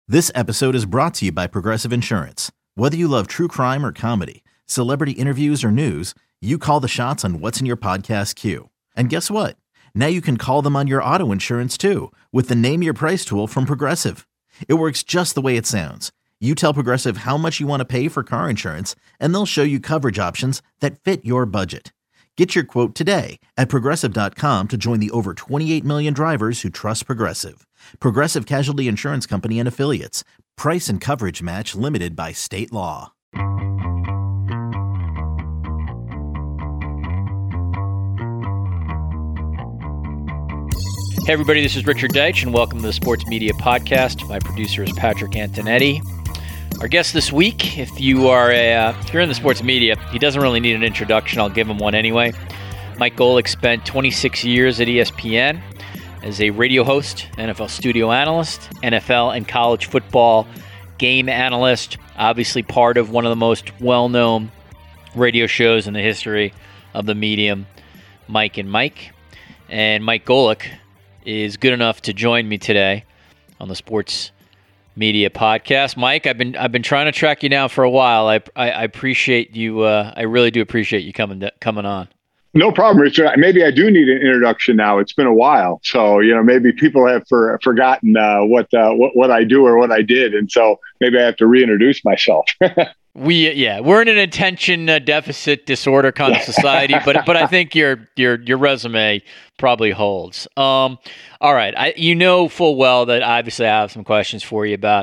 This episode is brought to you by Progressive Insurance. Whether you love true crime or comedy, celebrity interviews or news, you call the shots on what's in your podcast queue. And guess what? Now you can call them on your auto insurance too with the Name Your Price tool from Progressive. It works just the way it sounds. You tell Progressive how much you want to pay for car insurance, and they'll show you coverage options that fit your budget. Get your quote today at Progressive.com to join the over 28 million drivers who trust Progressive. Progressive Casualty Insurance Company and Affiliates. Price and coverage match limited by state law. Hey everybody, this is Richard Deitch and welcome to the Sports Media Podcast. My producer is Patrick Antonetti. Our guest this week, if you're in the sports media, he doesn't really need an introduction. I'll give him one anyway. Mike Golic spent 26 years at ESPN as a radio host, NFL studio analyst, NFL and college football game analyst, obviously part of one of the most well-known radio shows in the history of the medium, Mike and Mike. And Mike Golic is good enough to join me today on the Sports Media Podcast. Mike, I've been trying to track you now for a while. I appreciate you. I really do appreciate you coming on. No problem, Richard. Maybe I do need an introduction now. It's been a while, so maybe people have forgotten what I do or what I did, and so maybe I have to reintroduce myself. We're in an attention deficit disorder kind of society, but I think your resume probably holds. All right, you know full well that obviously I have some questions for you about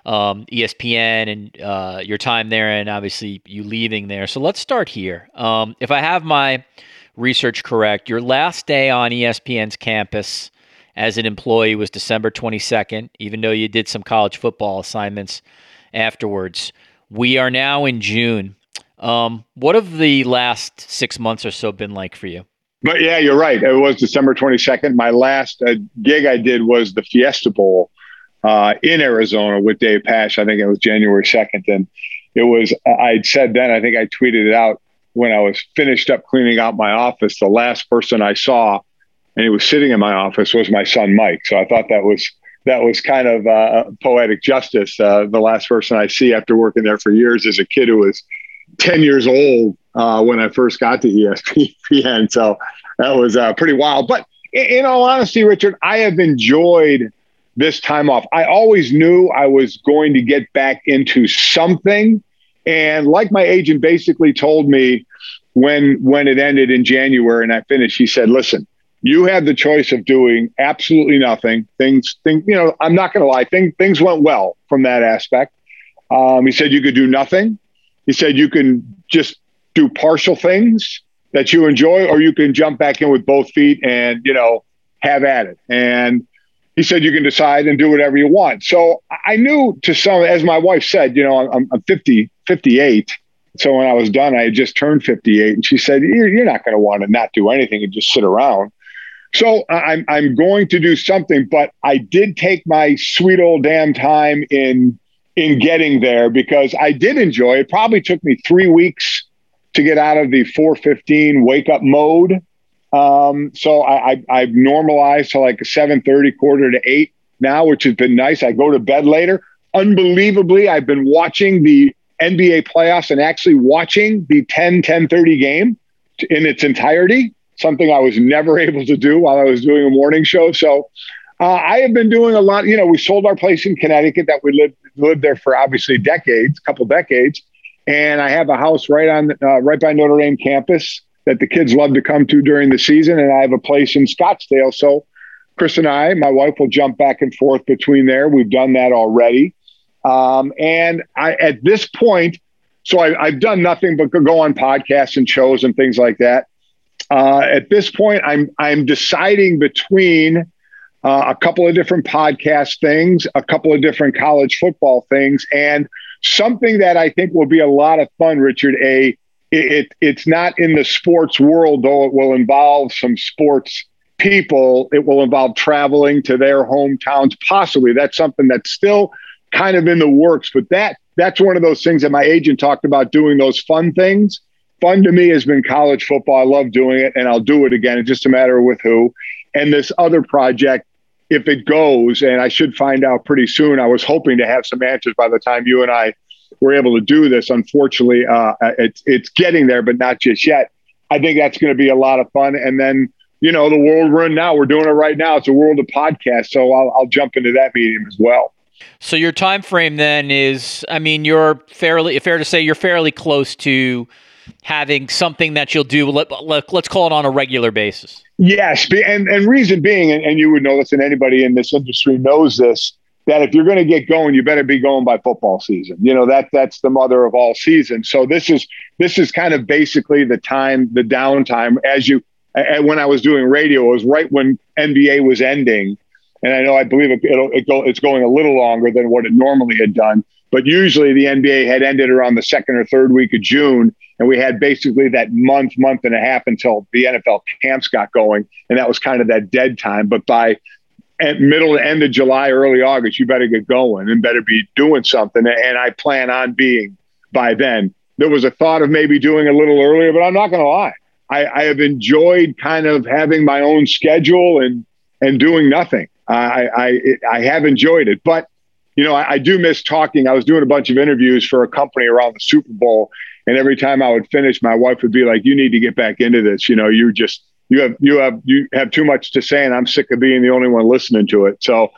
ESPN and your time there, and obviously you leaving there. So let's start here. If I have my research correct, your last day on ESPN's campus as an employee was December 22nd, even though you did some college football assignments afterwards. We are now in June. What have the last 6 months or so been like for you? But yeah, you're right. It was December 22nd. My last gig I did was the Fiesta Bowl in Arizona with Dave Pasch. I think it was January 2nd. And it was, I'd said then, I think I tweeted it out when I was finished up cleaning out my office, the last person I saw, and he was sitting in my office, was my son, Mike. So I thought that was kind of poetic justice. The last person I see after working there for years is a kid who was 10 years old when I first got to ESPN. So that was pretty wild. But in all honesty, Richard, I have enjoyed this time off. I always knew I was going to get back into something. And like my agent basically told me when it ended in January and I finished, he said, listen, you have the choice of doing absolutely nothing. Things, I'm not going to lie. Things went well from that aspect. He said you could do nothing. He said you can just do partial things that you enjoy, or you can jump back in with both feet and, have at it. And he said you can decide and do whatever you want. So I knew to some, as my wife said, I'm 58. So when I was done, I had just turned 58. And she said, you're not going to want to not do anything and just sit around. So I'm going to do something, but I did take my sweet old damn time in getting there because I did enjoy it. It probably took me 3 weeks to get out of the 4:15 wake up mode. So I've normalized to like a 7:30, 7:45 now, which has been nice. I go to bed later. Unbelievably, I've been watching the NBA playoffs and actually watching the 10:30 game in its entirety. Something I was never able to do while I was doing a morning show. So I have been doing a lot. We sold our place in Connecticut that we lived there for obviously a couple decades. And I have a house right by Notre Dame campus that the kids love to come to during the season. And I have a place in Scottsdale. So Chris and my wife will jump back and forth between there. We've done that already. And at this point, so I've done nothing but go on podcasts and shows and things like that. At this point, I'm deciding between a couple of different podcast things, a couple of different college football things, and something that I think will be a lot of fun, Richard. It's not in the sports world, though it will involve some sports people. It will involve traveling to their hometowns, possibly. That's something that's still kind of in the works, but that's one of those things that my agent talked about, doing those fun things. Fun to me has been college football. I love doing it, and I'll do it again. It's just a matter of with who. And this other project if it goes, and I should find out pretty soon. I was hoping to have some answers by the time you and I were able to do this. Unfortunately, it's getting there, but not just yet. I think that's going to be a lot of fun. And then, the world we're in now, we're doing it right now. It's a world of podcasts. So I'll jump into that medium as well. So your time frame then is, you're fair to say you're fairly close to having something that you'll do, let's call it on a regular basis. Yes. And reason being, and you would know this, and anybody in this industry knows this, that if you're going to get going, you better be going by football season. That's the mother of all seasons. So this is kind of basically the downtime when I was doing radio. It was right when NBA was ending. And I believe it's going a little longer than what it normally had done. But usually the NBA had ended around the second or third week of June. And we had basically that month and a half until the NFL camps got going. And that was kind of that dead time. But by middle to end of July, early August, you better get going and better be doing something. And I plan on being by then. There was a thought of maybe doing a little earlier, but I'm not going to lie. I have enjoyed kind of having my own schedule and doing nothing. I have enjoyed it, but I do miss talking. I was doing a bunch of interviews for a company around the Super Bowl, and every time I would finish, my wife would be like, "You need to get back into this. You have too much to say, and I'm sick of being the only one listening to it." So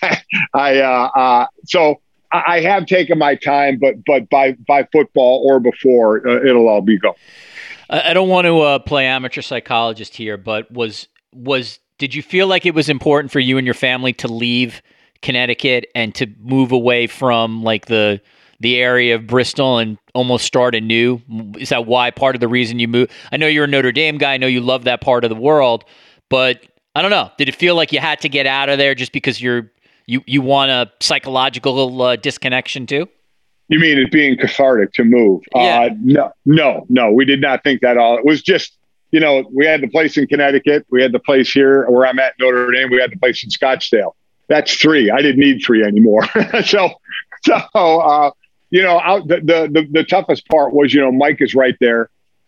I have taken my time, but by football or before, it'll all be go. I don't want to play amateur psychologist here, but did you feel like it was important for you and your family to leave Connecticut and to move away from like the area of Bristol and almost start anew? Is that why part of the reason you moved? I know you're a Notre Dame guy. I know you love that part of the world, but I don't know. Did it feel like you had to get out of there just because you want a psychological disconnection too? You mean it being cathartic to move? Yeah. No, we did not think that all. It was just, we had the place in Connecticut. We had the place here where I'm at, Notre Dame. We had the place in Scottsdale. That's 3. I didn't need 3 anymore. So the toughest part was, Mike is right there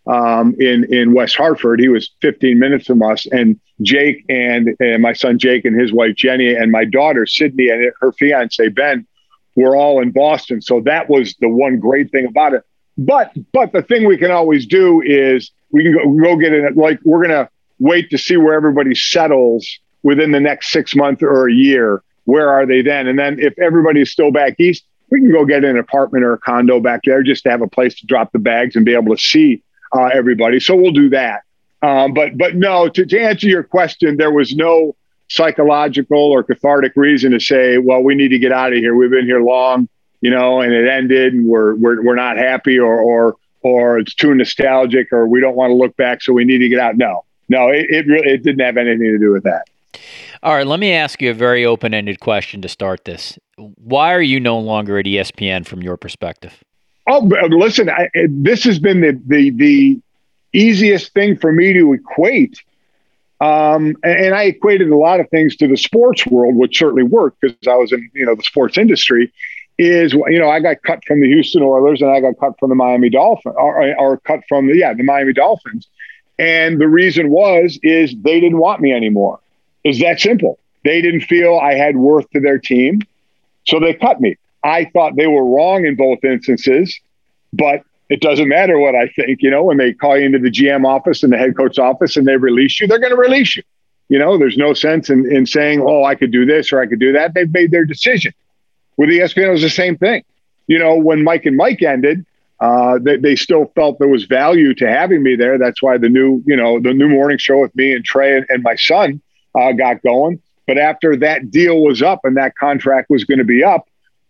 in West Hartford. He was 15 minutes from us, and Jake and my son Jake and his wife Jenny and my daughter Sydney and her fiance Ben were all in Boston. So that was the one great thing about it. But the thing we can always do is we can go get it. Like, we're going to wait to see where everybody settles within the next 6 months or a year. Where are they then? And then if everybody's still back east, we can go get an apartment or a condo back there just to have a place to drop the bags and be able to see everybody. So we'll do that. But no, to answer your question, there was no psychological or cathartic reason to say, well, we need to get out of here. We've been here long, and it ended, and we're not happy, or it's too nostalgic, or we don't want to look back, so we need to get out. No, it didn't have anything to do with that. All right, let me ask you a very open-ended question to start this. Why are you no longer at ESPN from your perspective? Oh, listen, this has been the easiest thing for me to equate. And I equated a lot of things to the sports world, which certainly worked because I was in, the sports industry. I got cut from the Houston Oilers and I got cut from the Miami Dolphins, or cut from the Miami Dolphins. And the reason is they didn't want me anymore. It's that simple. They didn't feel I had worth to their team, so they cut me. I thought they were wrong in both instances, but it doesn't matter what I think. When they call you into the GM office and the head coach office and they release you, they're going to release you. There's no sense in saying, oh, I could do this or I could do that. They've made their decision. With ESPN, it was the same thing. When Mike and Mike ended, they still felt there was value to having me there. That's why the new morning show with me and Trey and my son got going. But after that deal was up and that contract was going to be up,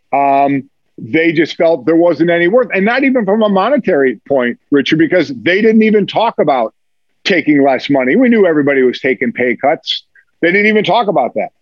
they just felt there wasn't any worth. And not even from a monetary point, Richard, because they didn't even talk about taking less money. We knew everybody was taking pay cuts. They didn't even talk about that.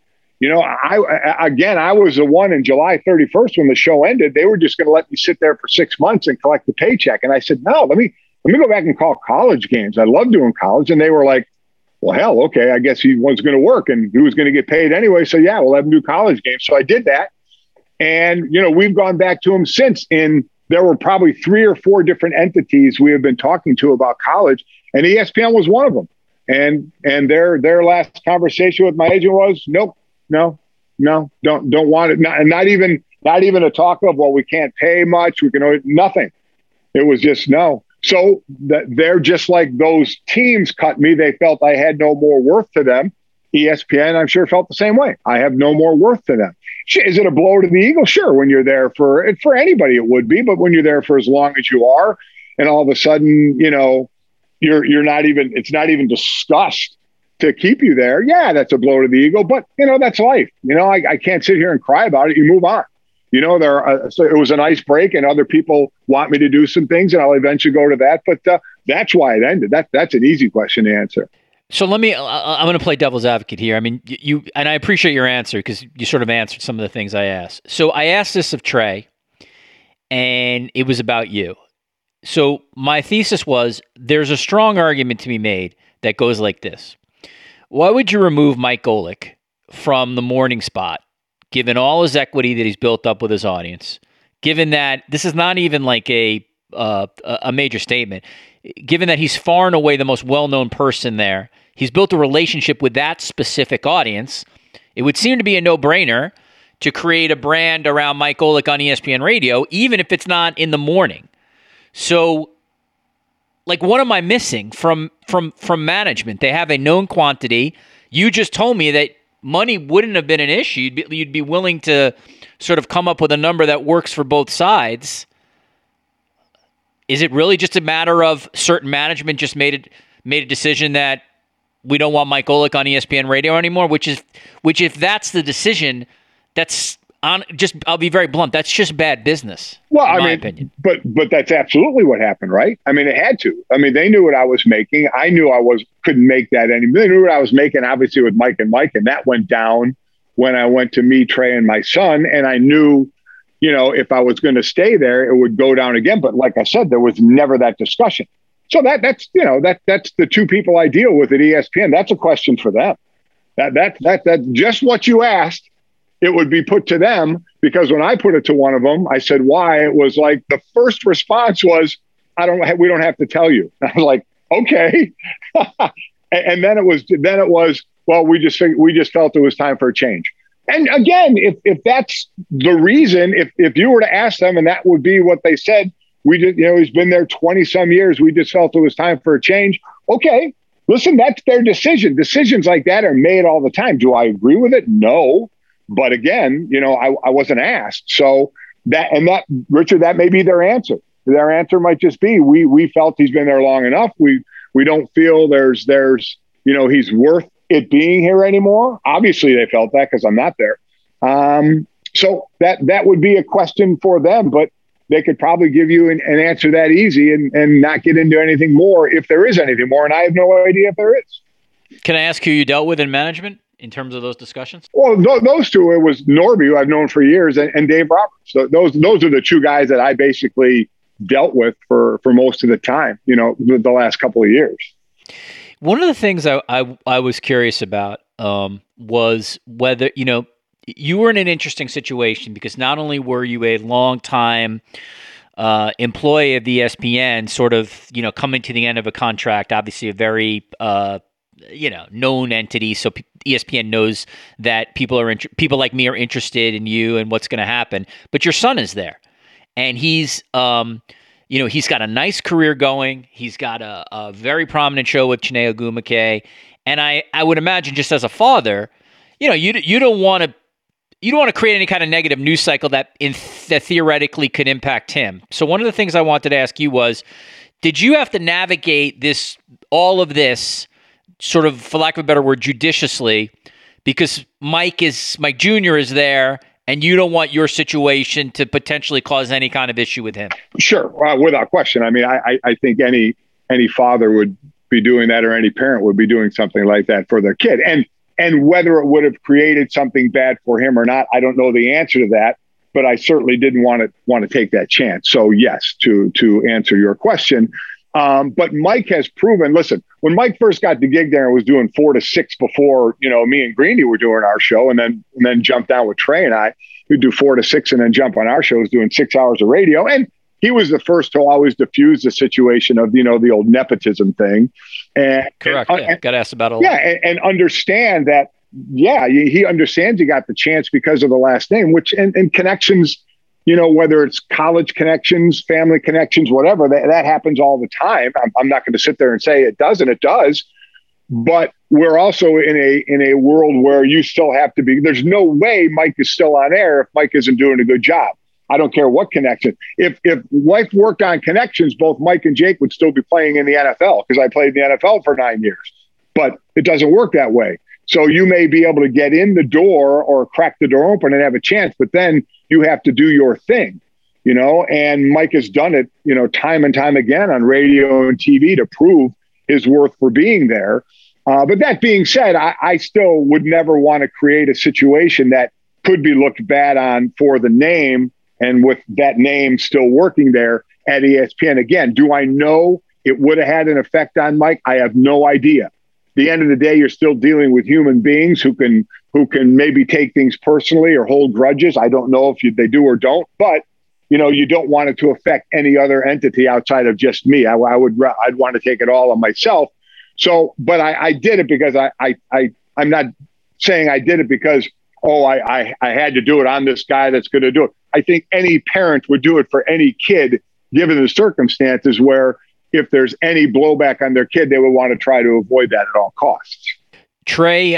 I was the one in July 31st when the show ended. They were just going to let me sit there for 6 months and collect the paycheck. And I said, no, let me go back and call college games. I love doing college. And they were like, well, hell, okay, I guess he was going to work and he was going to get paid anyway. So yeah, we'll have him do college games. So I did that. And, we've gone back to him since. And there were probably 3 or 4 different entities we have been talking to about college, and ESPN was one of them. And their last conversation with my agent was, nope, don't want it. Not even a talk of, well, we can't pay much. We can nothing. It was just no. So they're just like those teams cut me. They felt I had no more worth to them. ESPN, I'm sure, felt the same way. I have no more worth to them. Is it a blow to the ego? Sure. When you're there for anybody, it would be. But when you're there for as long as you are, and all of a sudden, you're not even. It's not even discussed to keep you there. Yeah, that's a blow to the ego. But that's life. I can't sit here and cry about it. You move on. So it was a nice break, and other people want me to do some things, and I'll eventually go to that. But that's why it ended. That's an easy question to answer. So I'm going to play devil's advocate here. I mean, and I appreciate your answer because you sort of answered some of the things I asked. So I asked this of Trey, and it was about you. So my thesis was there's a strong argument to be made that goes like this. Why would you remove Mike Golic from the morning spot, given all his equity that he's built up with his audience, given that this is not even like a major statement, given that he's far and away the most well-known person there, he's built a relationship with that specific audience, it would seem to be a no-brainer to create a brand around Mike Golic on ESPN Radio, even if it's not in the morning. So, like, what am I missing from management? They have a known quantity. You just told me that money wouldn't have been an issue. You'd be willing to sort of come up with a number that works for both sides. Is it really just a matter of certain management just made a decision that we don't want Mike Golic on ESPN Radio anymore? Which if that's the decision, that's on. Just I'll be very blunt. That's just bad business. Well, in my opinion. But that's absolutely what happened, right? I mean, it had to. I mean, they knew what I was making. I knew couldn't make that anymore. They knew what I was making, obviously, with Mike, and that went down when I went to me, Trey, and my son, and I knew. If I was going to stay there, it would go down again. But like I said, there was never that discussion. So that's the two people I deal with at ESPN. That's a question for them. That's just what you asked. It would be put to them, because when I put it to one of them, I said, why? It was like the first response was, we don't have to tell you. I was like, okay. And then it was, well, we just felt it was time for a change. And again, if that's the reason, if you were to ask them and that would be what they said, he's been there 20 some years. We just felt it was time for a change. Okay, listen, that's their decision. Decisions like that are made all the time. Do I agree with it? No. But again, I wasn't asked. So Richard, that may be their answer. Their answer might just be, we felt he's been there long enough. We don't feel there's he's worth it being here anymore. Obviously they felt that because I'm not there. So that would be a question for them, but they could probably give you an answer that easy and not get into anything more if there is anything more. And I have no idea if there is. Can I ask who you dealt with in management in terms of those discussions? Well, those two, it was Norby, who I've known for years, and Dave Roberts. So those are the two guys that I basically dealt with for most of the time, the last couple of years. One of the things I was curious about was whether, you were in an interesting situation because not only were you a long-time employee of the ESPN, sort of, coming to the end of a contract, obviously a very, known entity. So ESPN knows that people like me are interested in you and what's going to happen. But your son is there, and he's got a nice career going. He's got a very prominent show with Chiney Ogwumike. And I would imagine, just as a father, you don't want to create any kind of negative news cycle that theoretically could impact him. So one of the things I wanted to ask you was, did you have to navigate all of this sort of, for lack of a better word, judiciously, because Mike Jr. is there, and you don't want your situation to potentially cause any kind of issue with him? Sure, without question. I mean, I think any father would be doing that, or any parent would be doing something like that for their kid. And whether it would have created something bad for him or not, I don't know the answer to that. But I certainly didn't want to take that chance. So yes, to answer your question. But Mike has proven, listen, when Mike first got the gig there and was doing 4 to 6 before, me and Greeny were doing our show, and then jumped down with Trey and I, we'd do 4 to 6 and then jump on our shows doing 6 hours of radio. And he was the first to always diffuse the situation of, the old nepotism thing. And correct. Got asked about it a lot. Yeah. And understand that yeah, he understands he got the chance because of the last name, which and connections, whether it's college connections, family connections, whatever, that happens all the time. I'm not going to sit there and say it doesn't. It does. But we're also in a world where you still have to be. There's no way Mike is still on air if Mike isn't doing a good job. I don't care what connection. If life worked on connections, both Mike and Jake would still be playing in the NFL because I played in the NFL for 9 years. But it doesn't work that way. So you may be able to get in the door or crack the door open and have a chance, but then you have to do your thing, and Mike has done it, time and time again on radio and TV to prove his worth for being there. But that being said, I still would never want to create a situation that could be looked bad on for the name and with that name still working there at ESPN. Again, do I know it would have had an effect on Mike? I have no idea. At the end of the day, you're still dealing with human beings who can maybe take things personally or hold grudges. I don't know if they do or don't, but you don't want it to affect any other entity outside of just me. I'd want to take it all on myself. So, but I did it because I'm not saying I did it because, I had to do it. I'm this guy that's going to do it. I think any parent would do it for any kid, given the circumstances where if there's any blowback on their kid, they would want to try to avoid that at all costs. Trey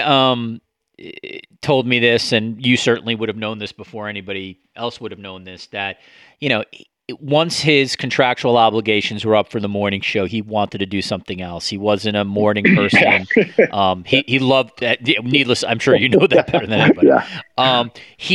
told me this, and you certainly would have known this before anybody else would have known this, that, once his contractual obligations were up for the morning show, he wanted to do something else. He wasn't a morning person. He loved that. Needless, I'm sure you know that better than anybody. Yeah.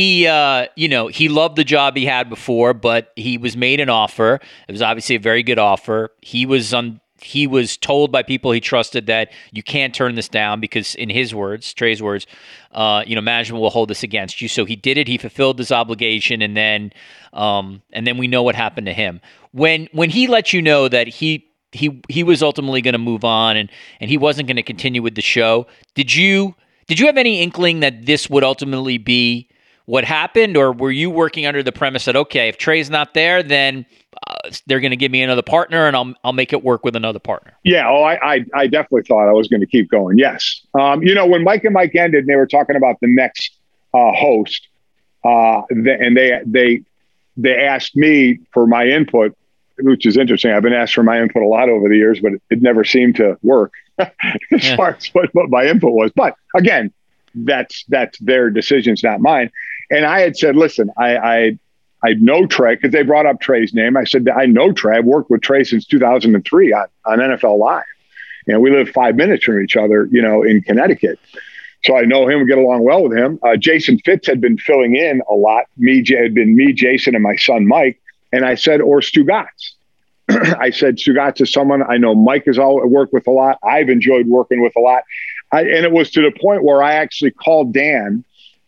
He loved the job he had before, but he was made an offer. It was obviously a very good offer. He was told by people he trusted that you can't turn this down because, in his words, Trey's words, management will hold this against you. So he did it. He fulfilled his obligation, and then we know what happened to him. When he let you know that he was ultimately going to move on and he wasn't going to continue with the show, did you have any inkling that this would ultimately be what happened, or were you working under the premise that, okay, if Trey's not there, then they're going to give me another partner and I'll make it work with another partner? Yeah. I definitely thought I was going to keep going. Yes. When Mike and Mike ended and they were talking about the next host, and they asked me for my input, which is interesting. I've been asked for my input a lot over the years, but it never seemed to work as far as what my input was. But again, that's their decisions, not mine. And I had said, listen, I know Trey because they brought up Trey's name. I said, I know Trey. I've worked with Trey since 2003 on NFL Live. And we live 5 minutes from each other, in Connecticut. So I know him and get along well with him. Jason Fitz had been filling in a lot. Jason, and my son, Mike. And I said, or Stugotz. I said, Stugotz is someone I know Mike has worked with a lot. I've enjoyed working with a lot. And it was to the point where I actually called Dan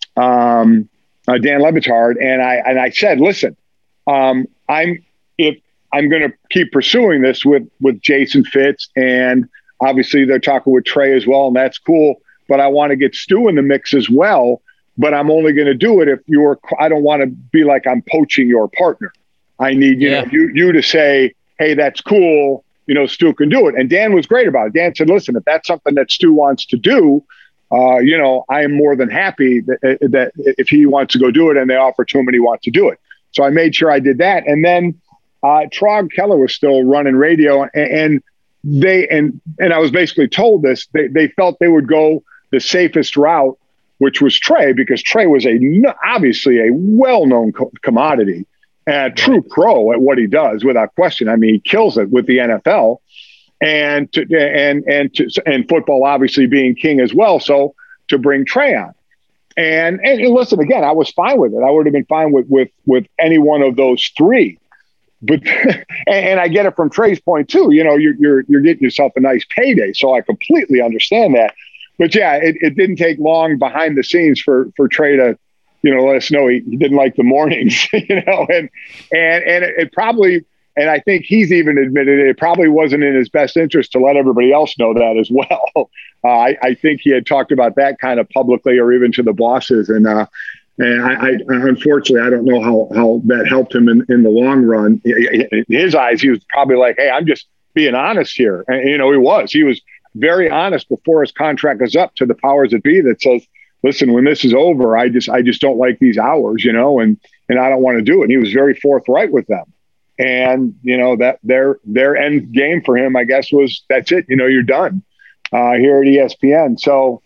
Le Batard, and I said, listen, I'm going to keep pursuing this with Jason Fitz, and obviously they're talking with Trey as well, and that's cool. But I want to get Stu in the mix as well. But I'm only going to do it if I don't want to be like I'm poaching your partner. I need you to say, hey, that's cool. Stu can do it. And Dan was great about it. Dan said, listen, if that's something that Stu wants to do, I am more than happy that if he wants to go do it and they offer to him and he wants to do it. So I made sure I did that. And then Trog Keller was still running radio, and I was basically told this, they felt they would go the safest route, which was Trey, because Trey was obviously a well-known commodity and a true pro at what he does, without question. I mean, he kills it with the NFL. And football obviously being king as well. So to bring Trey on, and listen, again, I was fine with it. I would have been fine with any one of those three. But and I get it from Trey's point too. You're getting yourself a nice payday, so I completely understand that. But yeah, it didn't take long behind the scenes for Trey to let us know he didn't like the mornings. And it probably. And I think he's even admitted it probably wasn't in his best interest to let everybody else know that as well. I think he had talked about that kind of publicly, or even to the bosses. And I unfortunately, I don't know how that helped him in the long run. In his eyes, he was probably like, hey, I'm just being honest here. And, he was very honest before his contract was up to the powers that be that says, listen, when this is over, I just don't like these hours, and I don't want to do it. And he was very forthright with them. And, that their end game for him, I guess, was that's it. You're done here at ESPN. So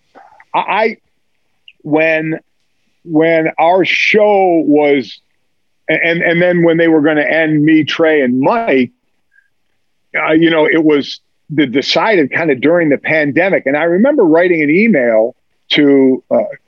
when our show was, and then when they were going to end me, Trey, and Mike, it was decided kind of during the pandemic. And I remember writing an email to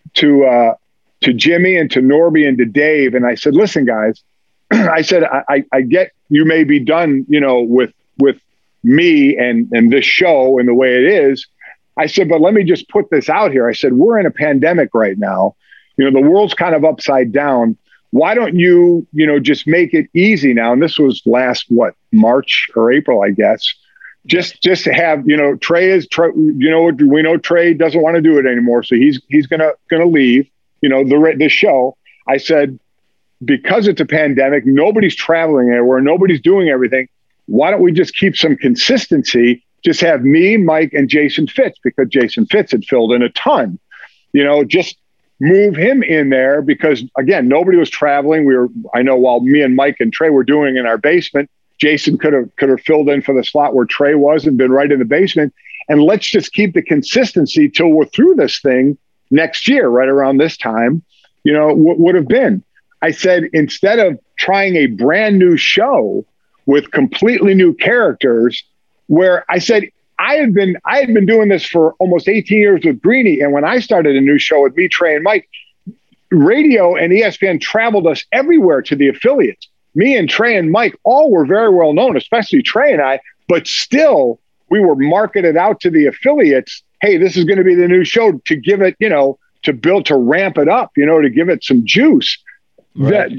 Jimmy and to Norby and to Dave. And I said, listen, guys, I said, I get you may be done, with me and this show and the way it is. I said, but let me just put this out here. I said, we're in a pandemic right now. The world's kind of upside down. Why don't you, just make it easy now? And this was last, March or April, I guess. Just to have, Trey we know Trey doesn't want to do it anymore. So he's going to leave, the show. I said, because it's a pandemic, nobody's traveling anywhere, nobody's doing everything. Why don't we just keep some consistency? Just have me, Mike, and Jason Fitz, because Jason Fitz had filled in a ton, just move him in there because, again, nobody was traveling. I know while me and Mike and Trey were doing in our basement, Jason could have filled in for the slot where Trey was and been right in the basement. And let's just keep the consistency till we're through this thing next year, right around this time, would have been. I said, instead of trying a brand new show with completely new characters, where I said, I had been doing this for almost 18 years with Greeny. And when I started a new show with me, Trey, and Mike, radio and ESPN traveled us everywhere to the affiliates. Me and Trey and Mike all were very well known, especially Trey and I, but still we were marketed out to the affiliates. Hey, this is going to be the new show, to give it, to ramp it up, to give it some juice. Right.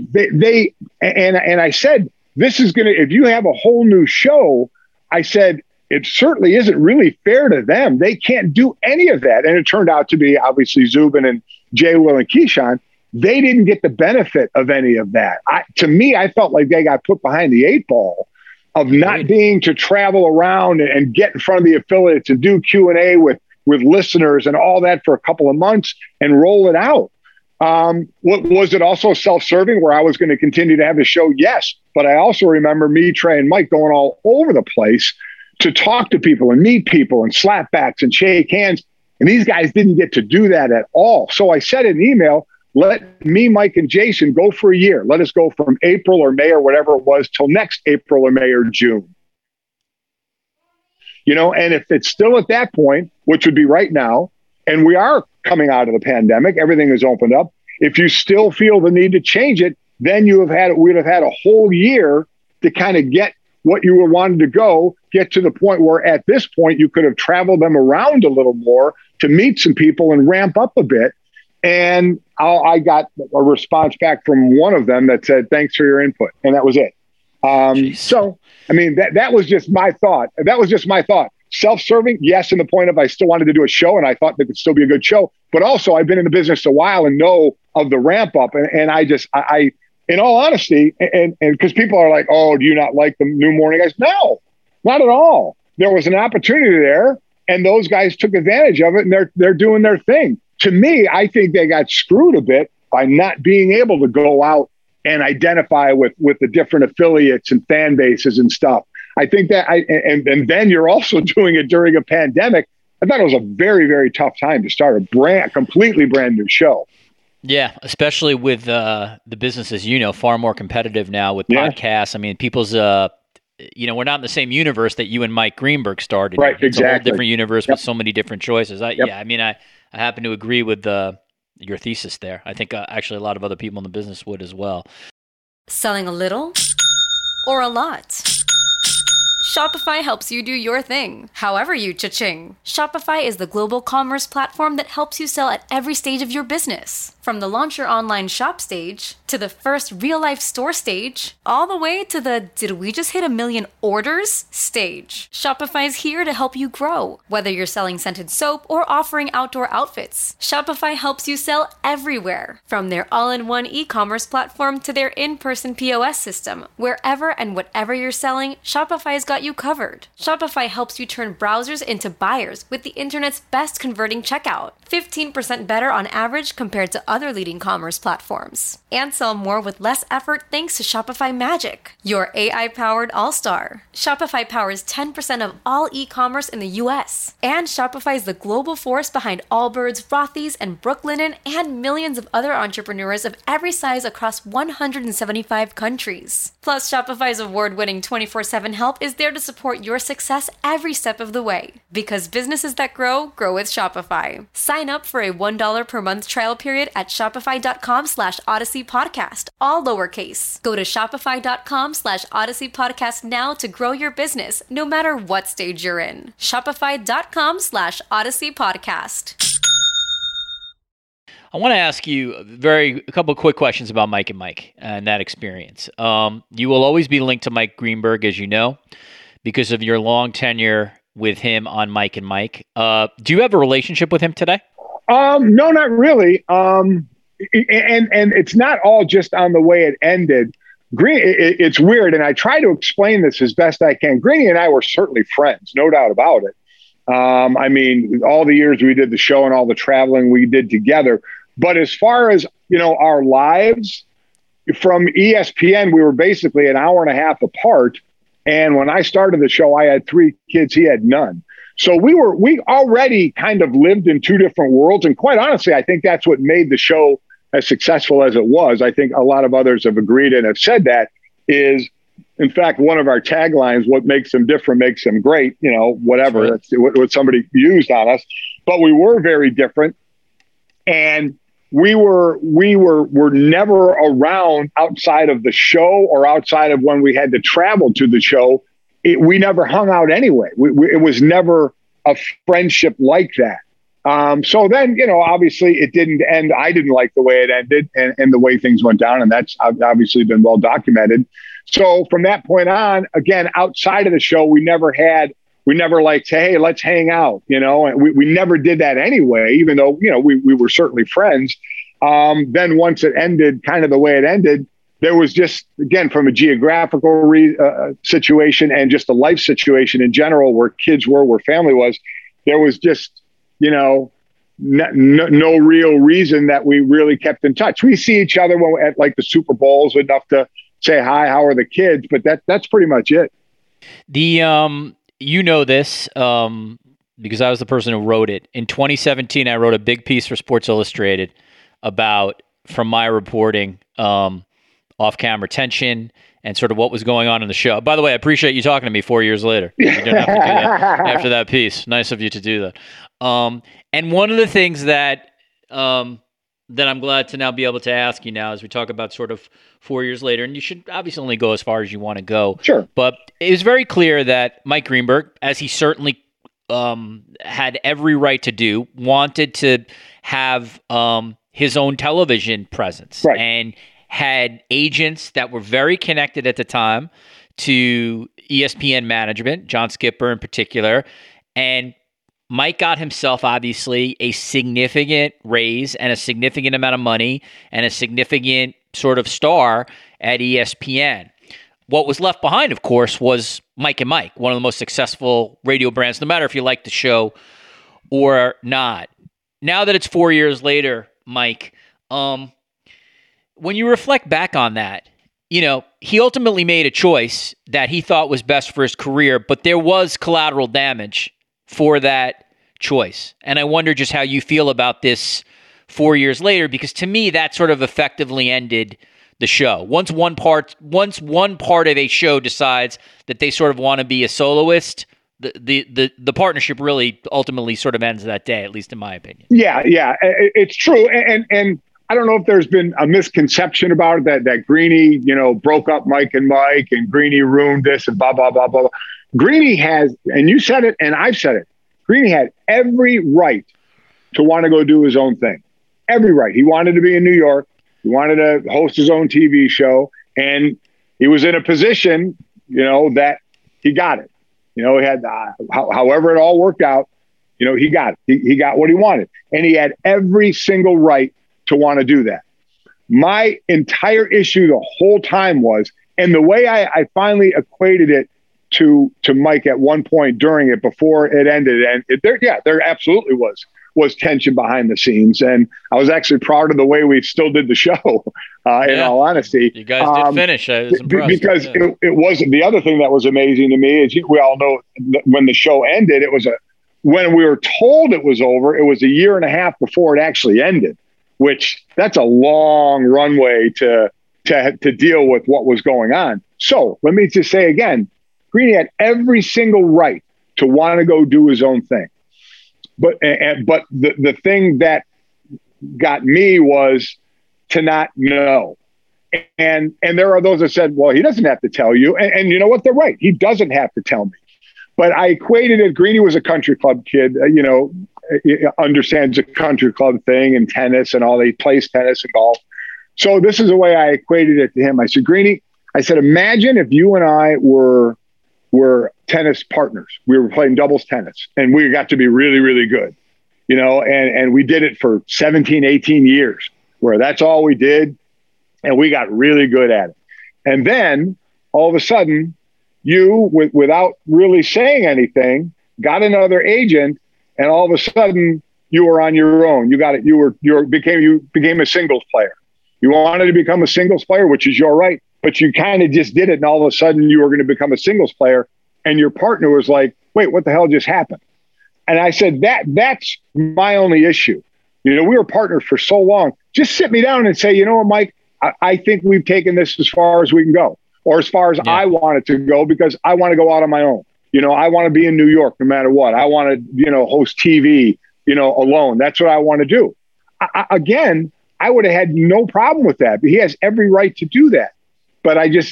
And I said, this is going to, if you have a whole new show, I said, it certainly isn't really fair to them. They can't do any of that. And it turned out to be obviously Zubin and Jay, Will, and Keyshawn. They didn't get the benefit of any of that. To me, I felt like they got put behind the 8 ball of not being to travel around and get in front of the affiliates and do Q&A with listeners and all that for a couple of months and roll it out. What was it also self-serving where I was going to continue to have the show? Yes. But I also remember me, Trey, and Mike going all over the place to talk to people and meet people and slap backs and shake hands. And these guys didn't get to do that at all. So I said in an email, let me, Mike, and Jason go for a year. Let us go from April or May or whatever it was till next April or May or June. And if it's still at that point, which would be right now, and we are coming out of the pandemic, everything is opened up. If you still feel the need to change it, then we'd have had a whole year to kind of get what you were wanting to get to the point where at this point you could have traveled them around a little more to meet some people and ramp up a bit. And I got a response back from one of them that said, thanks for your input. And that was it. So, I mean, that was just my thought. Self-serving, yes, in the point of I still wanted to do a show and I thought that could still be a good show. But also I've been in the business a while and know of the ramp up. And I in all honesty, and because people are like, oh, do you not like the new morning guys? No, not at all. There was an opportunity there and those guys took advantage of it and they're doing their thing. To me, I think they got screwed a bit by not being able to go out and identify with the different affiliates and fan bases and stuff. I think that and then you're also doing it during a pandemic. I thought it was a very, very tough time to start a completely brand new show. Yeah, especially with the business, as far more competitive now with podcasts. I mean, people's, we're not in the same universe that you and Mike Greenberg started. Right, it's exactly. a whole different universe with so many different choices. I happen to agree with your thesis there. I think actually a lot of other people in the business would as well. Selling a little or a lot? Shopify helps you do your thing, however you cha-ching. Shopify is the global commerce platform that helps you sell at every stage of your business. From the launch your online shop stage, to the first real-life store stage, all the way to the did we just hit 1 million orders stage. Shopify's here to help you grow. Whether you're selling scented soap or offering outdoor outfits, Shopify helps you sell everywhere. From their all-in-one e-commerce platform to their in-person POS system. Wherever and whatever you're selling, Shopify's got got you covered. Shopify helps you turn browsers into buyers with the internet's best converting checkout. 15% better on average compared to other leading commerce platforms. And sell more with less effort thanks to Shopify Magic, your AI-powered all-star. Shopify powers 10% of all e-commerce in the U.S. And Shopify is the global force behind Allbirds, Rothy's, and Brooklinen, and millions of other entrepreneurs of every size across 175 countries. Plus, Shopify's award-winning 24/7 help is there to support your success every step of the way. Because businesses that grow with Shopify. Sign up for a $1 per month trial period at shopify.com/Odyssey Podcast, all lowercase. Go to shopify.com/Odyssey Podcast now to grow your business, no matter what stage you're in. Shopify.com/Odyssey Podcast. I want to ask you a couple of quick questions about Mike and Mike and that experience. You will always be linked to Mike Greenberg, as you know, because of your long tenure with him on Mike and Mike. Do you have a relationship with him today? No, not really. And it's not all just on the way it ended. It's weird, and I try to explain this as best I can. Greeny and I were certainly friends, no doubt about it. I mean, all the years we did the show and all the traveling we did together. But as far as, our lives, from ESPN, we were basically an hour and a half apart. And when I started the show, I had 3 kids. He had none. So we already kind of lived in 2 different worlds. And quite honestly, I think that's what made the show as successful as it was. I think a lot of others have agreed and have said that is, in fact, one of our taglines, what makes them different makes them great, whatever. Right. That's what somebody used on us. But we were very different. And we were never around outside of the show or outside of when we had to travel to the show. We never hung out anyway. It was never a friendship like that. So then, obviously it didn't end. I didn't like the way it ended and the way things went down. And that's obviously been well documented. So from that point on, again, outside of the show, we never like, hey, let's hang out, and we never did that anyway, even though, we were certainly friends. Then once it ended kind of the way it ended, there was just, again, from a geographical situation and just a life situation in general, where kids were, where family was, there was just, no real reason that we really kept in touch. We see each other at like the Super Bowls enough to say hi, how are the kids? But that's pretty much it. This because I was the person who wrote it. In 2017, I wrote a big piece for Sports Illustrated from my reporting, off-camera tension and sort of what was going on in the show. By the way, I appreciate you talking to me 4 years later. You didn't have to do that after that piece. Nice of you to do that. And one of the things that I'm glad to now be able to ask you now as we talk about sort of 4 years later, and you should obviously only go as far as you want to go. Sure. But it was very clear that Mike Greenberg, as he certainly had every right to do, wanted to have his own television presence. Right. And had agents that were very connected at the time to ESPN management, John Skipper in particular. And Mike got himself, obviously, a significant raise and a significant amount of money and a significant sort of star at ESPN. What was left behind, of course, was Mike and Mike, one of the most successful radio brands, no matter if you like the show or not. Now that it's 4 years later, Mike, when you reflect back on that, he ultimately made a choice that he thought was best for his career, but there was collateral damage for that choice. And I wonder just how you feel about this 4 years later, because to me, that sort of effectively ended the show. Once one part of a show decides that they sort of want to be a soloist, the partnership really ultimately sort of ends that day, at least in my opinion. Yeah, it's true. And I don't know if there's been a misconception about it that Greeny, broke up Mike and Mike and Greeny ruined this and blah, blah, blah, blah. Greeny has, and you said it and I've said it, Greeny had every right to want to go do his own thing. Every right. He wanted to be in New York. He wanted to host his own TV show. And he was in a position, that he got it. He had, however it all worked out, he got it. He got what he wanted. And he had every single right to want to do that. My entire issue the whole time was, and the way I finally equated it to Mike at one point during it before it ended, and there absolutely was tension behind the scenes, and I was actually proud of the way we still did the show. In all honesty, you guys did finish. I was impressed because it wasn't. The other thing that was amazing to me is we all know when the show ended, it was when we were told it was over, it was a year and a half before it actually ended, which that's a long runway to deal with what was going on. So let me just say again, Greeny had every single right to want to go do his own thing. But the thing that got me was to not know. And there are those that said, well, he doesn't have to tell you. And you know what? They're right. He doesn't have to tell me. But I equated it. Greeny was a country club kid, understands the country club thing and tennis and all. He plays tennis and golf. So this is the way I equated it to him. I said, Greeny, imagine if you and I were tennis partners. We were playing doubles tennis and we got to be really, really good, and we did it for 17, 18 years where that's all we did. And we got really good at it. And then all of a sudden you, without really saying anything, got another agent. And all of a sudden you were on your own. You became a singles player. You wanted to become a singles player, which is your right, but you kind of just did it. And all of a sudden you were going to become a singles player. And your partner was like, wait, what the hell just happened? And I said, that's my only issue. We were partners for so long. Just sit me down and say, you know what, Mike, I think we've taken this as far as we can go, or as far as I want it to go, because I want to go out on my own. I want to be in New York no matter what. I want to, host TV, alone. That's what I want to do. Again, I would have had no problem with that, but he has every right to do that. But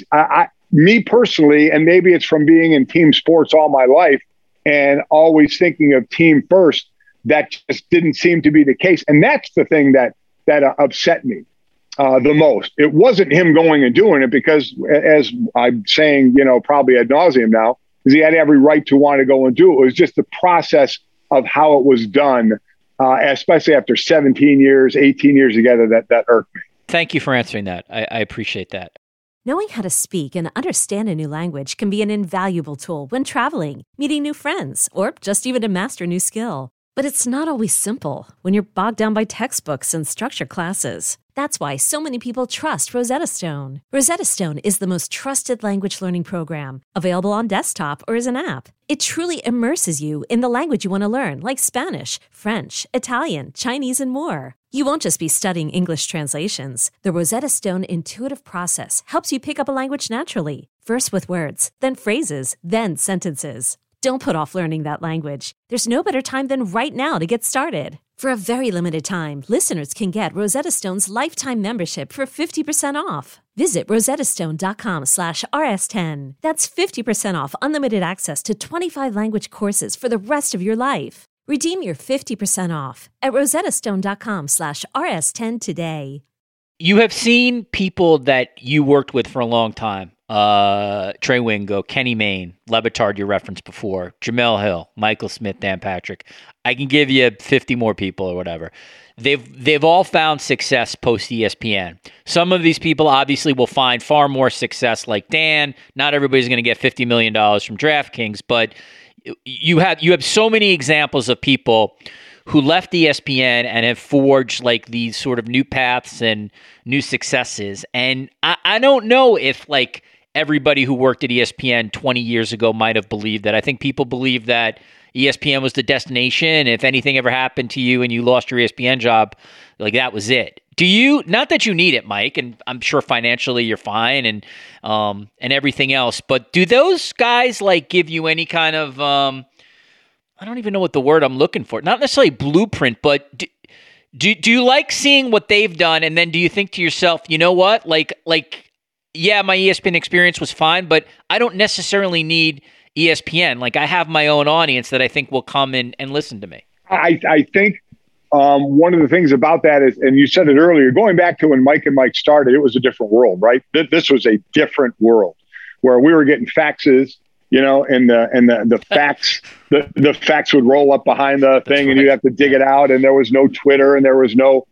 me personally, and maybe it's from being in team sports all my life and always thinking of team first, that just didn't seem to be the case. And that's the thing that upset me the most. It wasn't him going and doing it, because as I'm saying, probably ad nauseum now, is he had every right to want to go and do it. It was just the process of how it was done, especially after 17 years, 18 years together, that irked me. Thank you for answering that. I appreciate that. Knowing how to speak and understand a new language can be an invaluable tool when traveling, meeting new friends, or just even to master a new skill. But it's not always simple when you're bogged down by textbooks and structure classes. That's why so many people trust Rosetta Stone. Rosetta Stone is the most trusted language learning program, available on desktop or as an app. It truly immerses you in the language you want to learn, like Spanish, French, Italian, Chinese, and more. You won't just be studying English translations. The Rosetta Stone intuitive process helps you pick up a language naturally, first with words, then phrases, then sentences. Don't put off learning that language. There's no better time than right now to get started. For a very limited time, listeners can get Rosetta Stone's lifetime membership for 50% off. Visit rosettastone.com/rs10. That's 50% off unlimited access to 25 language courses for the rest of your life. Redeem your 50% off at rosettastone.com/rs10 today. You have seen people that you worked with for a long time. Trey Wingo, Kenny Mayne, Le Batard, you referenced before, Jamel Hill, Michael Smith, Dan Patrick. I can give you 50 more people or whatever. They've all found success post ESPN. Some of these people obviously will find far more success like Dan. Not everybody's going to get $50 million from DraftKings, but you have so many examples of people who left ESPN and have forged like these sort of new paths and new successes. And I don't know if like everybody who worked at ESPN 20 years ago might have believed that. I think people believe that ESPN was the destination. If anything ever happened to you and you lost your ESPN job, like that was it. Do you, not that you need it, Mike, and I'm sure financially you're fine and everything else, but do those guys like give you any kind of, I don't even know what the word I'm looking for, not necessarily blueprint, but do you like seeing what they've done? And then do you think to yourself, you know what, like, yeah, my ESPN experience was fine, but I don't necessarily need ESPN. Like I have my own audience that I think will come in and listen to me. I think one of the things about that is, and you said it earlier, going back to when Mike and Mike started, it was a different world, right? This was a different world where we were getting faxes, and the fax, the fax would roll up behind the thing and you have to dig it out. And there was no Twitter and there was no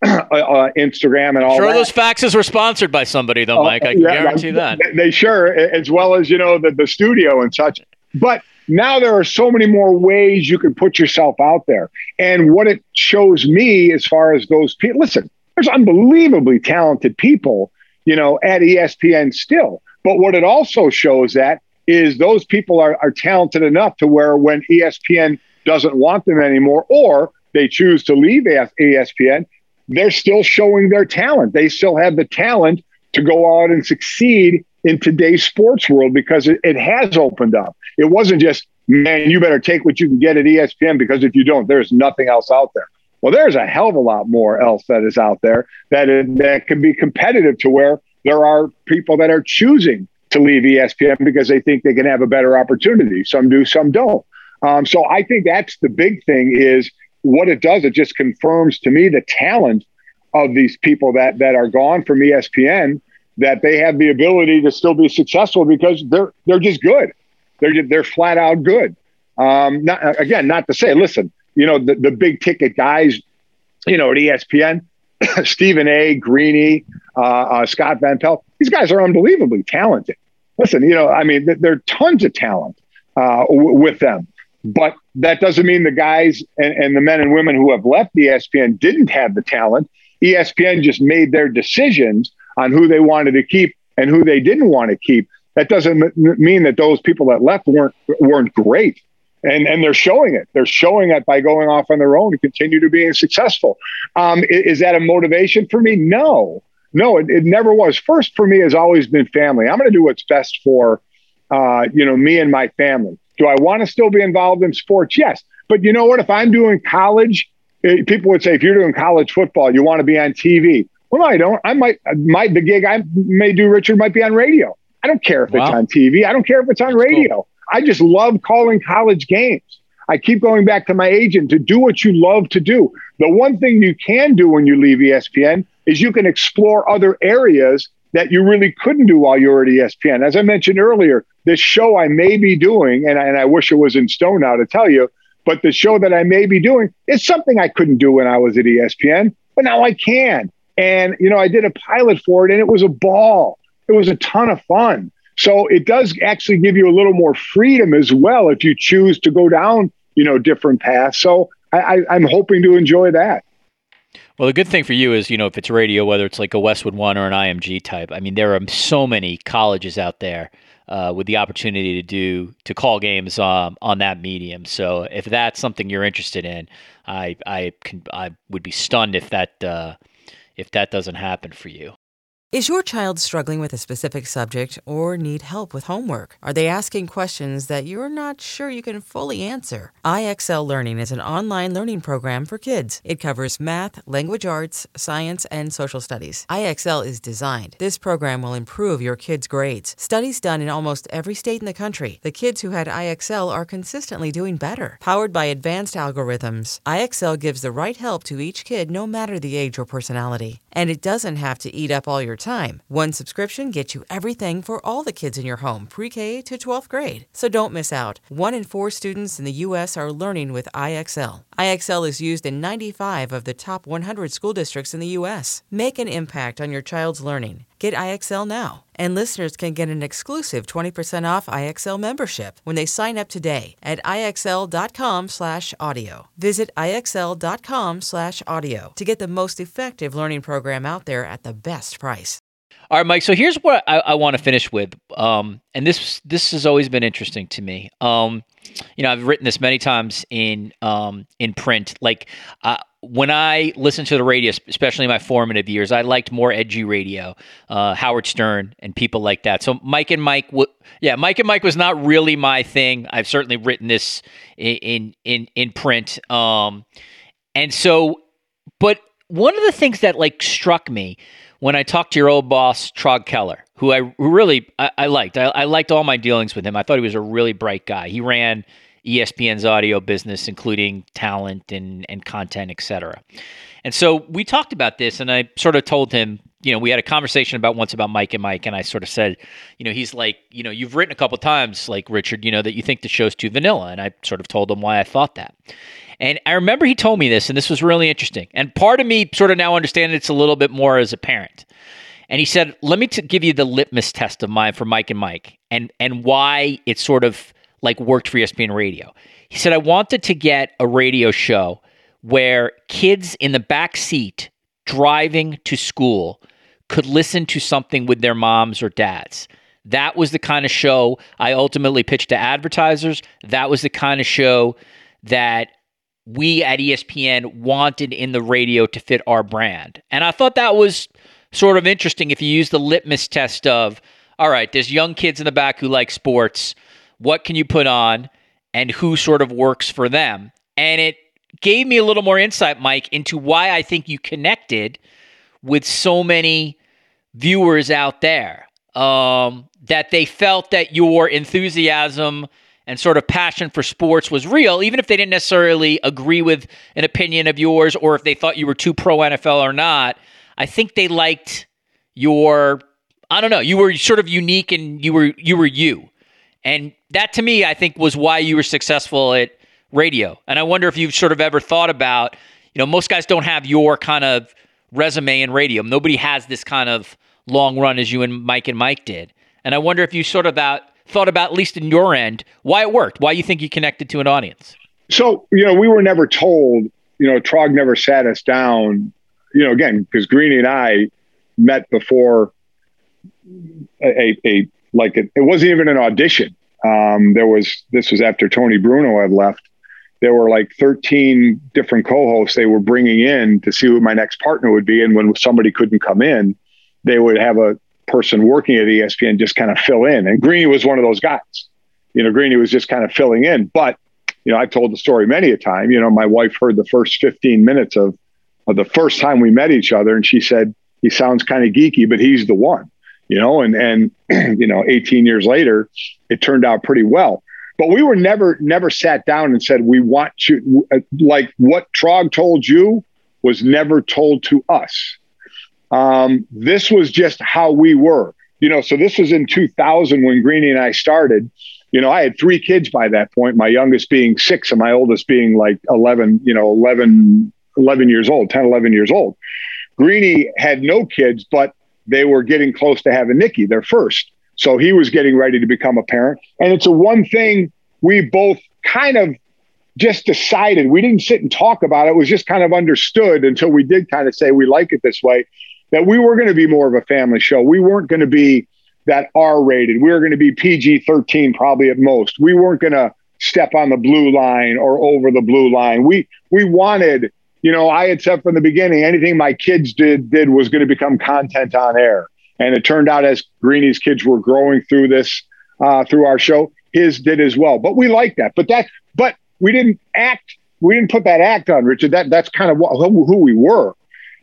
Instagram and all sure that. Those faxes were sponsored by somebody, though, Mike. I can guarantee that. They sure, as well as, the studio and such. But now there are so many more ways you can put yourself out there. And what it shows me as far as those people, listen, there's unbelievably talented people, at ESPN still. But what it also shows that is those people are talented enough to where when ESPN doesn't want them anymore, or they choose to leave ESPN, they're still showing their talent. They still have the talent to go out and succeed in today's sports world because it has opened up. It wasn't just, man, you better take what you can get at ESPN because if you don't, there's nothing else out there. Well, there's a hell of a lot more else that is out there that can be competitive to where there are people that are choosing to leave ESPN because they think they can have a better opportunity. Some do, some don't. So I think that's the big thing is what it does. It just confirms to me the talent of these people that are gone from ESPN, that they have the ability to still be successful because they're just good. They're flat out good. Not to say, listen, the big ticket guys, at ESPN, Stephen A, Greeny, Scott Van Pelt, these guys are unbelievably talented. Listen, there are tons of talent with them. But that doesn't mean the guys and the men and women who have left ESPN didn't have the talent. ESPN just made their decisions on who they wanted to keep and who they didn't want to keep. That doesn't mean that those people that left weren't great. And they're showing it. They're showing it by going off on their own and continue to being successful. Is that a motivation for me? No, it never was. First for me has always been family. I'm going to do what's best for, me and my family. Do I want to still be involved in sports? Yes. But you know what? If I'm doing college, people would say, if you're doing college football, you want to be on TV. Well, no, I don't. The gig I may do, Richard, might be on radio. I don't care if it's on TV. I don't care if it's on radio. Cool. I just love calling college games. I keep going back to my agent to do what you love to do. The one thing you can do when you leave ESPN is you can explore other areas that you really couldn't do while you were at ESPN. As I mentioned earlier, this show I may be doing, and I wish it was in stone now to tell you, but the show that I may be doing is something I couldn't do when I was at ESPN, but now I can. And, I did a pilot for it and it was a ball. It was a ton of fun. So it does actually give you a little more freedom as well if you choose to go down, different paths. So I'm hoping to enjoy that. Well, the good thing for you is, if it's radio, whether it's like a Westwood One or an IMG type, there are so many colleges out there with the opportunity to call games on that medium. So if that's something you're interested in, I would be stunned if that doesn't happen for you. Is your child struggling with a specific subject or need help with homework? Are they asking questions that you're not sure you can fully answer? IXL Learning is an online learning program for kids. It covers math, language arts, science, and social studies. IXL is designed. This program will improve your kids' grades. Studies done in almost every state in the country. The kids who had IXL are consistently doing better. Powered by advanced algorithms, IXL gives the right help to each kid no matter the age or personality. And it doesn't have to eat up all your time. One subscription gets you everything for all the kids in your home, pre-K to 12th grade. So don't miss out. 1 in 4 students in the U.S. are learning with IXL. IXL is used in 95 of the top 100 school districts in the U.S. Make an impact on your child's learning. Get IXL now. And listeners can get an exclusive 20% off IXL membership when they sign up today at IXL.com/audio. Visit IXL.com/audio to get the most effective learning program out there at the best price. All right, Mike. So here's what I want to finish with, and this has always been interesting to me. I've written this many times in print. When I listened to the radio, especially in my formative years, I liked more edgy radio, Howard Stern and people like that. So Mike and Mike was not really my thing. I've certainly written this in print, and so, but one of the things that struck me when I talked to your old boss, Trog Keller, who I liked. I liked all my dealings with him. I thought he was a really bright guy. He ran ESPN's audio business, including talent and content, et cetera. And so we talked about this, and I sort of told him, we had a conversation once about Mike and Mike, and I sort of said, he's like, you've written a couple of times, Richard, that you think the show's too vanilla. And I sort of told him why I thought that. And I remember he told me this, and this was really interesting. And part of me sort of now understands it's a little bit more as a parent. And he said, let me give you the litmus test of mine for Mike and Mike and why it sort of like worked for ESPN Radio. He said, I wanted to get a radio show where kids in the back seat driving to school could listen to something with their moms or dads. That was the kind of show I ultimately pitched to advertisers. That was the kind of show that we at ESPN wanted in the radio to fit our brand. And I thought that was sort of interesting if you use the litmus test of, all right, there's young kids in the back who like sports. What can you put on and who sort of works for them? And it gave me a little more insight, Mike, into why I think you connected with so many viewers out there, that they felt that your enthusiasm and sort of passion for sports was real, even if they didn't necessarily agree with an opinion of yours or if they thought you were too pro NFL or not. I think they liked your, I don't know, you were sort of unique and you were you. And that to me, I think was why you were successful at radio. And I wonder if you've sort of ever thought about, most guys don't have your kind of resume in radio. Nobody has this kind of long run as you and Mike did. And I wonder if you sort of thought about, at least in your end, why it worked, why you think you connected to an audience. So, we were never told, Trog never sat us down, again, because Greeny and I met before it wasn't even an audition. This was after Tony Bruno had left. There were like 13 different co-hosts they were bringing in to see who my next partner would be. And when somebody couldn't come in, they would have a person working at ESPN just kind of fill in. And Greeny was one of those guys. Greeny was just kind of filling in. But, I've told the story many a time. My wife heard the first 15 minutes of the first time we met each other. And she said, he sounds kind of geeky, but he's the one, and 18 years later, it turned out pretty well. But we were never sat down and said, we want you, like what Trog told you was never told to us. This was just how we were, so this was in 2000 when Greeny and I started. I had 3 kids by that point, my youngest being 6 and my oldest being like 11 years old, 10, 11 years old. Greeny had no kids, but they were getting close to having Nikki, their first. So he was getting ready to become a parent. And it's a one thing we both kind of just decided. We didn't sit and talk about it. It was just kind of understood until we did kind of say we like it this way, that we were going to be more of a family show. We weren't going to be that R-rated. We were going to be PG-13 probably at most. We weren't going to step on the blue line or over the blue line. We wanted, I had said from the beginning, anything my kids did was going to become content on air. And it turned out as Greeny's kids were growing through this, through our show, his did as well. But we liked that. But we didn't put that act on, Richard. That's kind of who we were.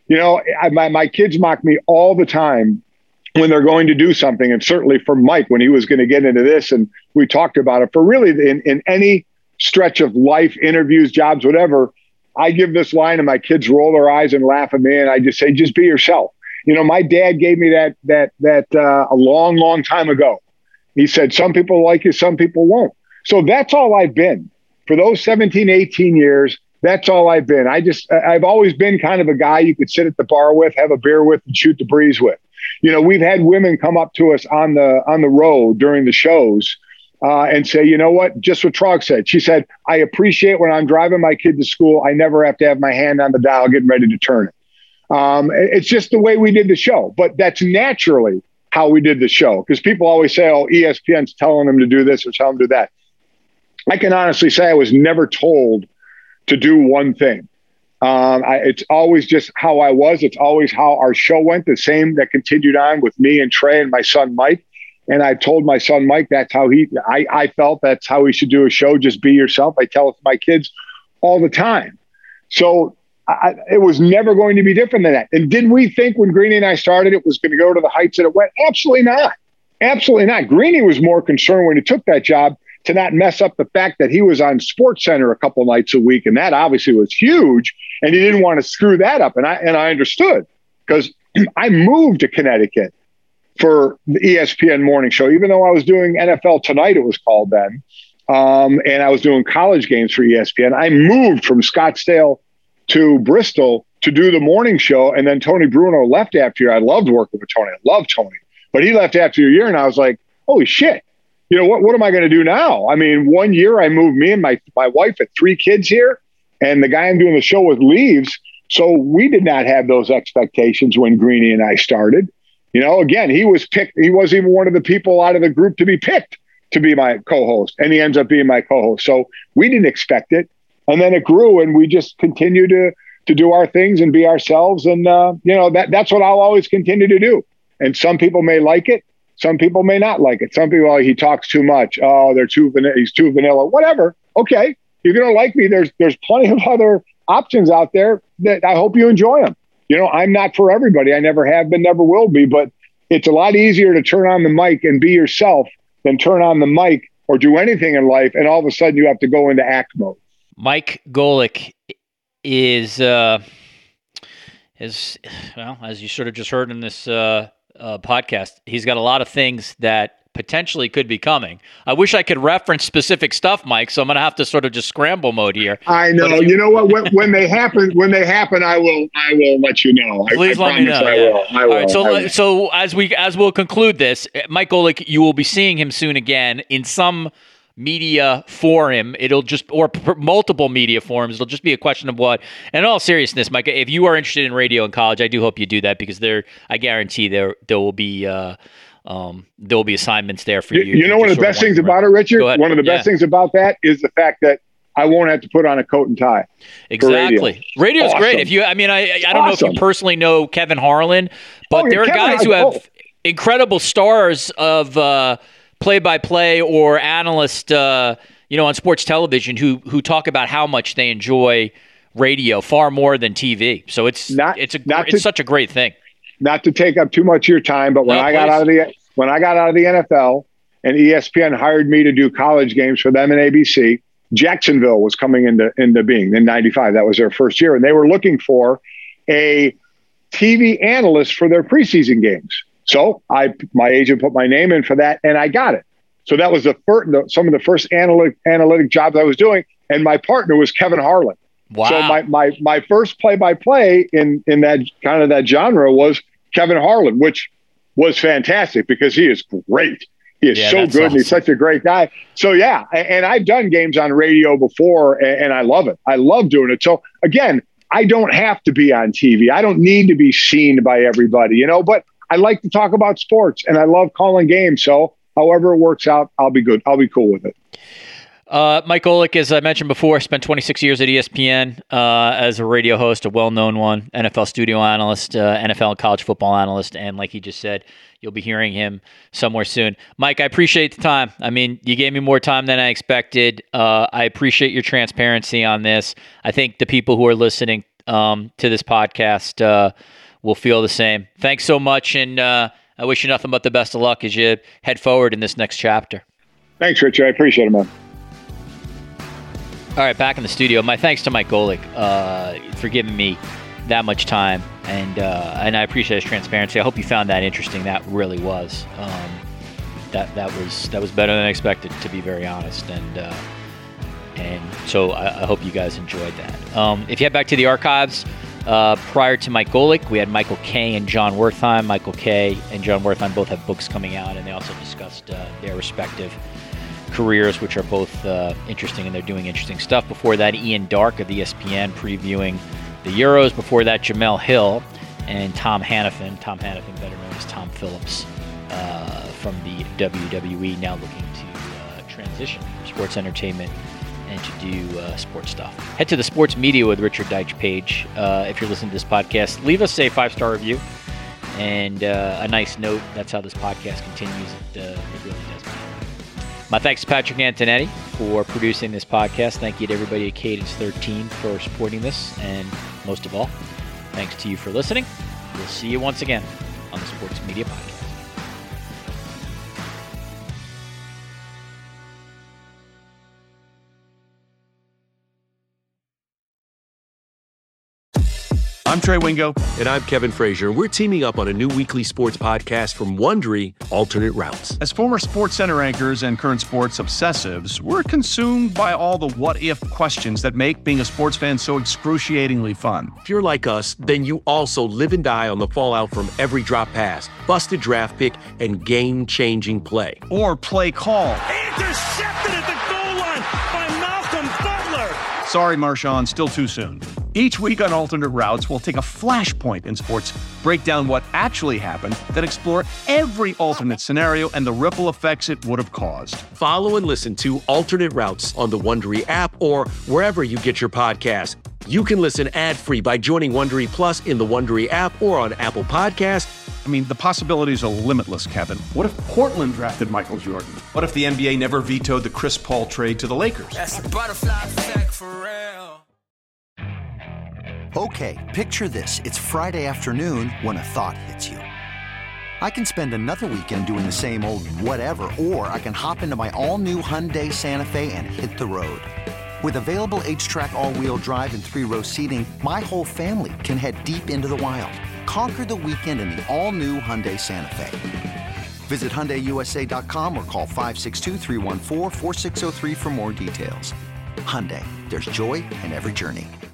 My kids mock me all the time when they're going to do something. And certainly for Mike, when he was going to get into this, and we talked about it for really in any stretch of life, interviews, jobs, whatever, I give this line and my kids roll their eyes and laugh at me. And I just say, just be yourself. My dad gave me that a long, long time ago. He said, some people like you, some people won't. So that's all I've been for those 17, 18 years. That's all I've been. I've always been kind of a guy you could sit at the bar with, have a beer with, and shoot the breeze with. We've had women come up to us on the road during the shows and say, you know what, just what Trog said. She said, I appreciate when I'm driving my kid to school, I never have to have my hand on the dial getting ready to turn it. It's just the way we did the show, but that's naturally how we did the show. Because people always say, oh, ESPN's telling them to do this or telling them to do that. I can honestly say I was never told to do one thing. It's always just how I was. It's always how our show went, the same that continued on with me and Trey and my son, Mike. And I told my son, Mike, that's how I felt that's how he should do a show. Just be yourself. I tell it to my kids all the time. So it was never going to be different than that. And did we think when Greeny and I started, it was going to go to the heights that it went? Absolutely not. Absolutely not. Greeny was more concerned when he took that job to not mess up the fact that he was on SportsCenter a couple nights a week. And that obviously was huge. And he didn't want to screw that up. And I understood, because I moved to Connecticut for the ESPN morning show, even though I was doing NFL Tonight, it was called then. and I was doing college games for ESPN. I moved from Scottsdale to Bristol to do the morning show, and then Tony Bruno left after a year. I loved working with Tony. I loved Tony. But he left after a year, and I was like, holy shit. What am I going to do now? I mean, 1 year I moved, me and my wife had 3 kids here, and the guy I'm doing the show with leaves. So we did not have those expectations when Greeny and I started. Again, he was picked. He wasn't even one of the people out of the group to be picked to be my co-host, and he ends up being my co-host. So we didn't expect it. And then it grew, and we just continue to do our things and be ourselves. And, that's what I'll always continue to do. And some people may like it. Some people may not like it. Some people, he talks too much. Oh, he's too vanilla, whatever. Okay. If you don't like me, there's plenty of other options out there that I hope you enjoy them. I'm not for everybody. I never have been, never will be, but it's a lot easier to turn on the mic and be yourself than turn on the mic or do anything in life. And all of a sudden you have to go into act mode. Mike Golic is as you sort of just heard in this podcast, he's got a lot of things that potentially could be coming. I wish I could reference specific stuff, Mike, so I'm going to have to sort of just scramble mode here. I know. You know what? When they happen, I will let you know. Please let me know. I will. All right. So as we'll conclude this, Mike Golic, you will be seeing him soon again in some media forum. Or multiple media forums. It'll just be a question of what. And in all seriousness, Mike, if you are interested in radio in college, I do hope you do that, because I guarantee there will be assignments there for you. You know, one of the best things about it, Richard, one of the best things about that is the fact that I won't have to put on a coat and tie. Exactly. Radio is great. I don't know if you personally know Kevin Harlan, but there are guys who have incredible stars of play-by-play or analyst, on sports television who talk about how much they enjoy radio far more than TV. So it's such a great thing. Not to take up too much of your time, but when I got out of the NFL and ESPN hired me to do college games for them and ABC, Jacksonville was coming into being in '95. That was their first year, and they were looking for a TV analyst for their preseason games. So my agent put my name in for that, and I got it. So that was some of the first analytic jobs I was doing, and my partner was Kevin Harlan. Wow. So my first play-by-play in that kind of that genre was Kevin Harlan, which was fantastic because he is great. He is so good. Awesome. And he's such a great guy. So yeah, and I've done games on radio before, and I love it. I love doing it. So again, I don't have to be on TV. I don't need to be seen by everybody, but I like to talk about sports, and I love calling games. So however it works out, I'll be good. I'll be cool with it. Mike Golic, as I mentioned before, spent 26 years at ESPN as a radio host, a well-known one, NFL studio analyst, NFL and college football analyst, and like he just said, you'll be hearing him somewhere soon. Mike, I appreciate the time. I mean, you gave me more time than I expected. I appreciate your transparency on this. I think the people who are listening to this podcast will feel the same. Thanks so much, and I wish you nothing but the best of luck as you head forward in this next chapter. Thanks, Richard. I appreciate it, man. All right, back in the studio. My thanks to Mike Golic for giving me that much time, and I appreciate his transparency. I hope you found that interesting. That really was. That was better than I expected, to be very honest, and so I hope you guys enjoyed that. If you head back to the archives, prior to Mike Golic, we had Michael Kay and John Wertheim. Michael Kay and John Wertheim both have books coming out, and they also discussed their respective careers, which are both interesting, and they're doing interesting stuff. Before that, Ian Darke of ESPN previewing the Euros. Before that, Jamel Hill and Tom Hannafin. Tom Hannafin, better known as Tom Phillips, from the WWE, now looking to transition from sports entertainment and to do sports stuff. Head to the Sports Media with Richard Deitsch page. If you're listening to this podcast, leave us a 5-star review and a nice note. That's how this podcast continues. It really does matter. My thanks to Patrick Antonetti for producing this podcast. Thank you to everybody at Cadence 13 for supporting this. And most of all, thanks to you for listening. We'll see you once again on the Sports Media Podcast. I'm Trey Wingo. And I'm Kevin Frazier. We're teaming up on a new weekly sports podcast from Wondery, Alternate Routes. As former SportsCenter anchors and current sports obsessives, we're consumed by all the what-if questions that make being a sports fan so excruciatingly fun. If you're like us, then you also live and die on the fallout from every drop pass, busted draft pick, and game-changing play. Or play call. Intercepted at the goal line by Malcolm Butler. Sorry, Marshawn, still too soon. Each week on Alternate Routes, we'll take a flashpoint in sports, break down what actually happened, then explore every alternate scenario and the ripple effects it would have caused. Follow and listen to Alternate Routes on the Wondery app or wherever you get your podcasts. You can listen ad-free by joining Wondery Plus in the Wondery app or on Apple Podcasts. I mean, the possibilities are limitless, Kevin. What if Portland drafted Michael Jordan? What if the NBA never vetoed the Chris Paul trade to the Lakers? That's a butterfly effect for real. Okay, picture this. It's Friday afternoon when a thought hits you. I can spend another weekend doing the same old whatever, or I can hop into my all-new Hyundai Santa Fe and hit the road. With available H-Track all-wheel drive and 3-row seating, my whole family can head deep into the wild. Conquer the weekend in the all-new Hyundai Santa Fe. Visit HyundaiUSA.com or call 562-314-4603 for more details. Hyundai, there's joy in every journey.